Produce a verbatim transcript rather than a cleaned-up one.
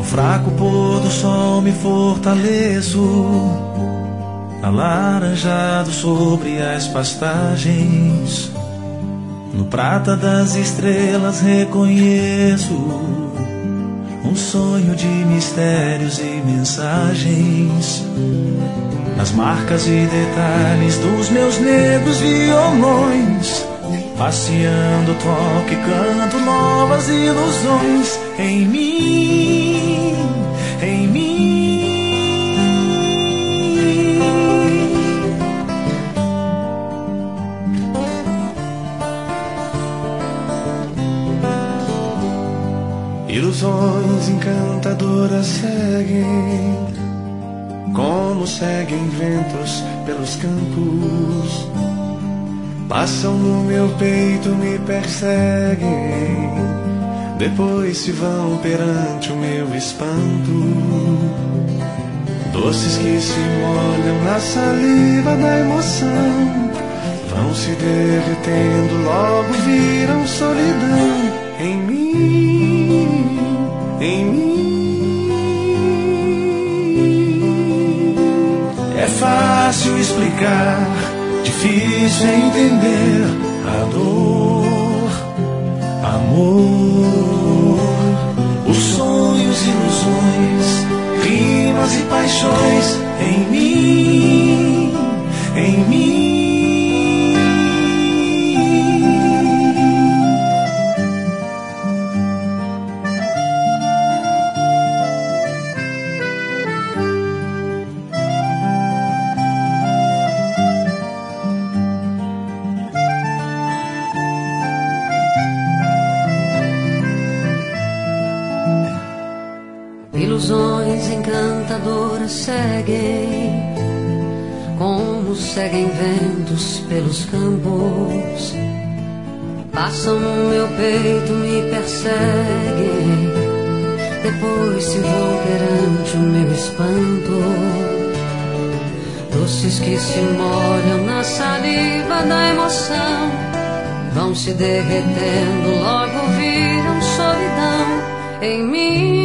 fraco pôr do sol me fortaleço, alaranjado sobre as pastagens. No prata das estrelas reconheço um sonho de mistérios e mensagens. Nas marcas e detalhes dos meus negros violões, passeando toque, canto novas ilusões em mim, em mim. Ilusões encantadoras seguem, como seguem ventos pelos campos. Passam no meu peito, me perseguem, depois se vão perante o meu espanto. Doces que se molham na saliva da emoção, vão se derretendo, logo viram solidão em mim, em mim. É fácil explicar, difícil é entender a dor, amor, os sonhos, ilusões, rimas e paixões em mim, em mim. Ilusões encantadoras seguem, como seguem ventos pelos campos. Passam no meu peito, me perseguem, depois se vão perante o meu espanto. Doces que se molham na saliva da emoção, vão se derretendo, logo viram solidão em mim.